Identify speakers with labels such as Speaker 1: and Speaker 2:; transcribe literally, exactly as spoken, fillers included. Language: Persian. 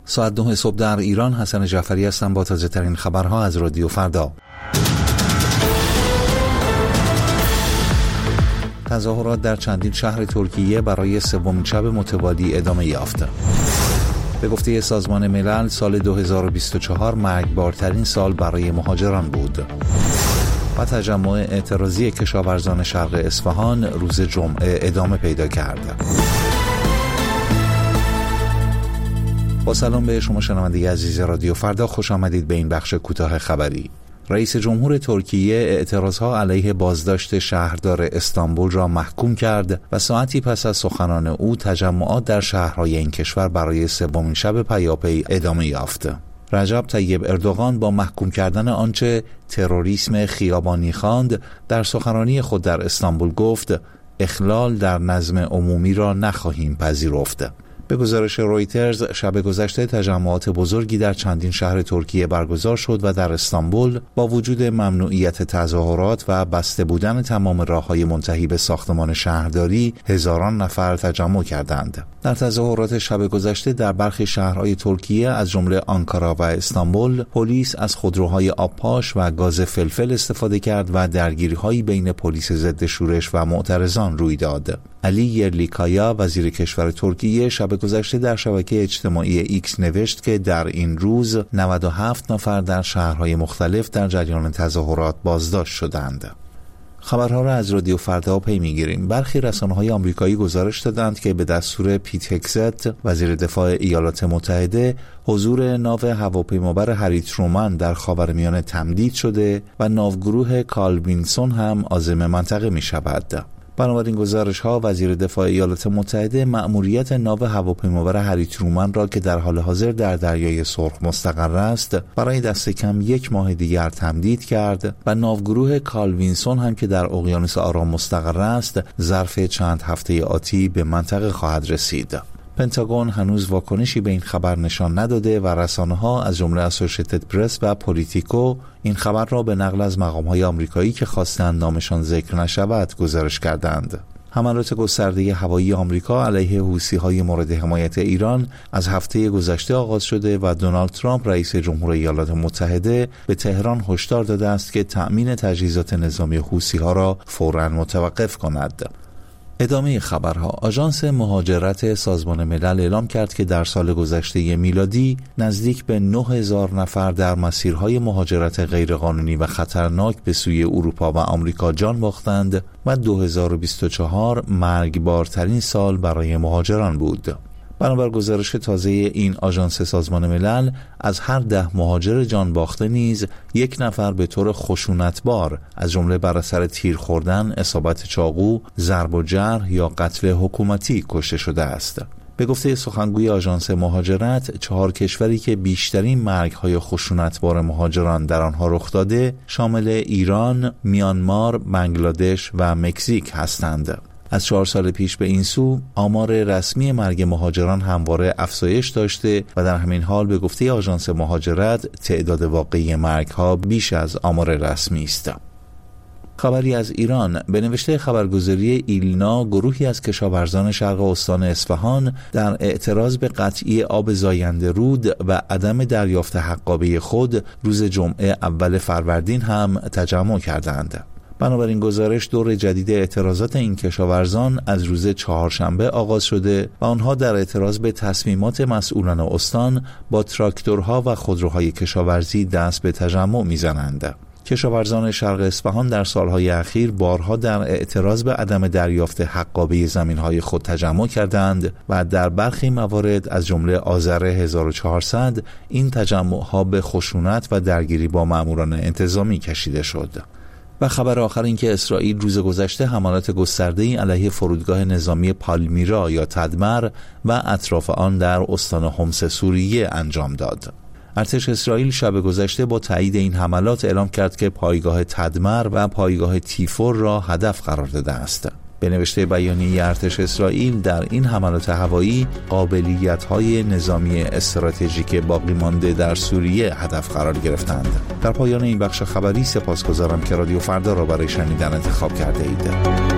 Speaker 1: ساعت نه صبح در ایران. حسن جعفری هستم با تازه ترین خبرها از رادیو فردا. تظاهرات در چندین شهر ترکیه برای سومین شب متوالی ادامه یافت. به گفته سازمان ملل سال دو هزار و بیست و چهار مرگبارترین سال برای مهاجران بود. و تجمع اعتراضی کشاورزان شرق اصفهان روز جمعه ادامه پیدا کرد. با سلام به شما شنونده عزیز رادیو فردا، خوش آمدید به این بخش کوتاه خبری. رئیس جمهور ترکیه اعتراضها علیه بازداشت شهردار استانبول را محکوم کرد و ساعتی پس از سخنان او تجمعات در شهرهای این کشور برای سومین شب پیاپی ادامه یافت. رجب طیب اردوغان با محکوم کردن آنچه تروریسم خیابانی خواند در سخنرانی خود در استانبول گفت اخلال در نظم عمومی را نخواهیم پذیرفت. به گزارش رویترز شب گذشته تجمعات بزرگی در چندین شهر ترکیه برگزار شد و در استانبول با وجود ممنوعیت تظاهرات و بسته بودن تمام راههای منتهی به ساختمان شهرداری هزاران نفر تجمع کردند. در تظاهرات شب گذشته در برخی شهرهای ترکیه از جمله آنکارا و استانبول پلیس از خودروهای آبپاش و گاز فلفل استفاده کرد و درگیری‌هایی بین پلیس ضد شورش و معترضان روی داد. علی یرلیکایا وزیر کشور ترکیه شب گذشته در شبکه اجتماعی ایکس نوشت که در این روز نود و هفت نفر در شهرهای مختلف در جریان تظاهرات بازداشت شدند. خبرها را از رادیو فردا پی می‌گیریم. برخی رسانه‌های آمریکایی گزارش دادند که به دستور پیت هگست وزیر دفاع ایالات متحده حضور ناو هواپیمابر هری ترومن در خاورمیانه تمدید شده و ناوگروه کارل وینسون هم عازم منطقه می‌شود. بنابراین گزارش‌ها وزیر دفاع ایالات متحده مأموریت ناو هواپیمابر هری ترومن را که در حال حاضر در دریای سرخ مستقر است برای دست کم یک ماه دیگر تمدید کرد و ناوگروه کارل وینسون هم که در اقیانوس آرام مستقر است ظرف چند هفته آتی به منطقه خواهد رسید. پنتاگون هنوز واکنشی به این خبر نشان نداده و رسانه‌ها از جمله اسوشییتد پرس و پولیتیکو این خبر را به نقل از مقام‌های آمریکایی که خواستند نامشان ذکر نشود گزارش کردند. حملات گسترده هوایی آمریکا علیه حوثی‌های مورد حمایت ایران از هفته گذشته آغاز شده و دونالد ترامپ رئیس جمهور ایالات متحده به تهران هشدار داده است که تأمین تجهیزات نظامی حوثی‌ها را فوراً متوقف کند. ادامه خبرها. آژانس مهاجرت سازمان ملل اعلام کرد که در سال گذشته میلادی نزدیک به نه هزار نفر در مسیرهای مهاجرت غیرقانونی و خطرناک به سوی اروپا و آمریکا جان باختند و دو هزار و بیست و چهار مرگبارترین سال برای مهاجران بود. بنابر گزارش تازه این آژانس سازمان ملل از هر ده مهاجر جان باخته نیز یک نفر به طور خشونتبار از جمله بر اثر تیر خوردن، اصابت چاقو، ضرب و جرح یا قتل حکومتی کشته شده است. به گفته سخنگوی آژانس مهاجرت چهار کشوری که بیشترین مرگ‌های خشونتبار مهاجران در آنها رخ داده شامل ایران، میانمار، بنگلادش و مکزیک هستند. از چهار سال پیش به این سو آمار رسمی مرگ مهاجران همواره افزایش داشته و در همین حال به گفته آژانس مهاجرت تعداد واقعی مرگ‌ها بیش از آمار رسمی است. خبری از ایران. به نوشته خبرگزاری ایلنا گروهی از کشاورزان شرق استان اصفهان در اعتراض به قطعی آب زاینده رود و عدم دریافت حقابه خود روز جمعه اول فروردین هم تجمع کردند. بنابراین گزارش دور جدید اعتراضات این کشاورزان از روز چهارشنبه آغاز شده و آنها در اعتراض به تصمیمات مسئولان استان با تراکتورها و خودروهای کشاورزی دست به تجمع میزنند. کشاورزان شرق اصفهان در سالهای اخیر بارها در اعتراض به عدم دریافت حقابه زمینهای خود تجمع کردند و در برخی موارد از جمله آذر هزار و چهارصد این تجمعها به خشونت و درگیری با ماموران انتظامی کشیده شد. و خبر آخر این که اسرائیل روز گذشته حملات گسترده‌ای علیه فرودگاه نظامی پالمیرا یا تدمر و اطراف آن در استان حمص سوریه انجام داد. ارتش اسرائیل شب گذشته با تایید این حملات اعلام کرد که پایگاه تدمر و پایگاه تیفور را هدف قرار داده است. به نوشته بیانیه ارتش اسرائیل در این حملات هوایی قابلیت‌های نظامی استراتژیک باقی مانده در سوریه هدف قرار گرفتند. در پایان این بخش خبری سپاسگزارم که رادیو فردا را برای شنیدن انتخاب کرده اید.